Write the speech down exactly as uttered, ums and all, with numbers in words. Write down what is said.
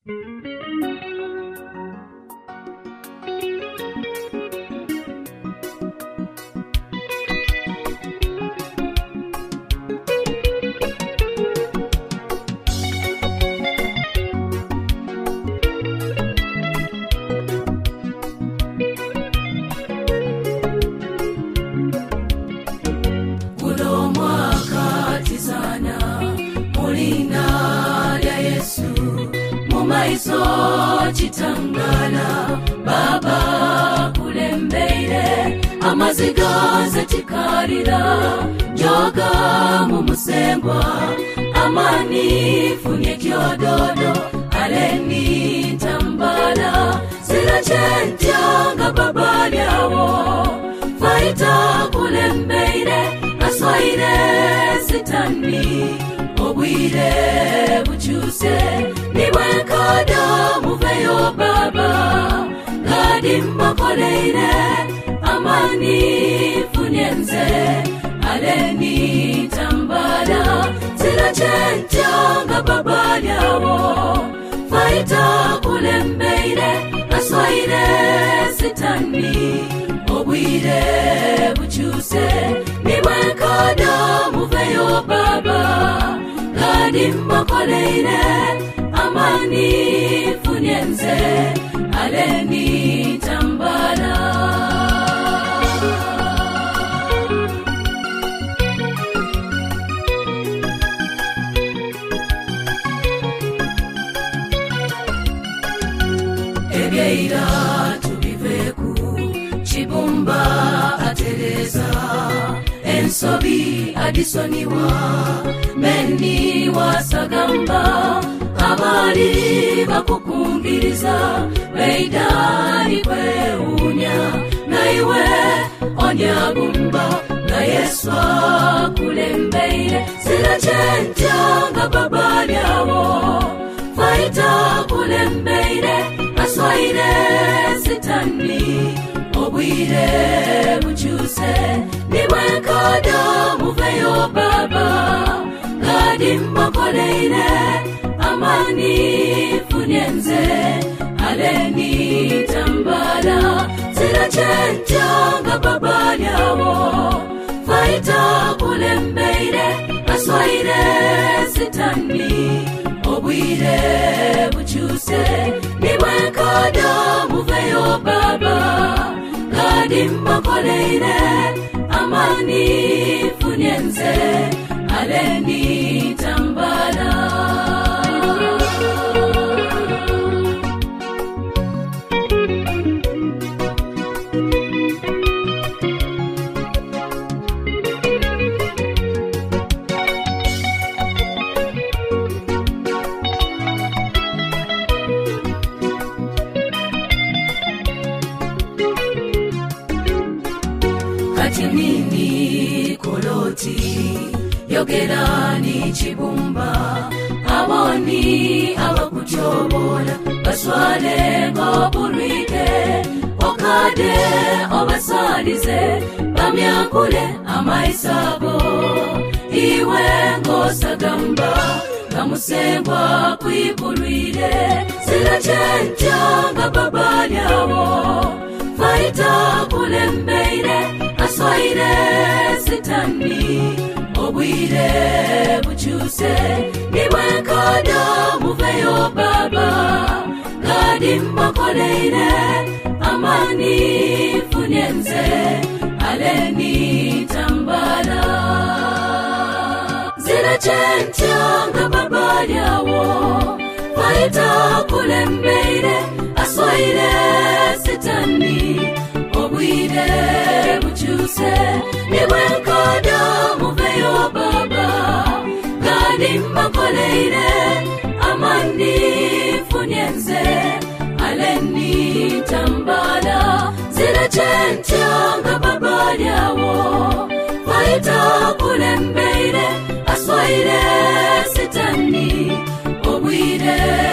chitangala baba kulembeire amazigaze tikarira joga mu musengwa amani funye kyododo aleni tambala sila chentanga baba lyawo faita kulembeire aswaire sitani obwire buchuse niwe kada muveyo baba gadimba koleire amani funyenze aleni tambala sila chentanga baba lyawo faita kulembeire aswaire sitani obwire buchuse niwe kada muveyo baba gadimba koleire amani funyenze aleni tambala ebyeira tubiveku chibumba atereza ensobi adisoniwa meni wasagamba abali bakukungiriza beidani kweunya naiwe onyagumba na Yesu kulembeire sila chentanga baba lyawo faita kulembeire aswaire sitani obwire buchuse niwe kada muveyo baba gadimba koleire amani funyenze aleni tambala sila chentanga baba lyawo faita kulembeire aswaire sitani obwire buchuse niwe kada muveyo baba gadimba koleire amani funyenze aleni tambala nini koloti yogerani chibumba aboni abakuchobola baswale ngobulwike okade obasalize bamyakule amaisabo iwe ngosagamba kamusengwa kwibulwire sila chentanga baba lyawo faita kulembeire aswaire sitani obwire buchuse niwe kada muveyo baba gadimba koleire amani funyenze aleni tambala zila chentanga baba lyawo faita kulembeire aswaire sitani obwire buchuse niwe kada muveyo baba gadimba koleire amani funyenze aleni tambala zila chentanga baba lyawo faita kulembeire aswaire sitani obwire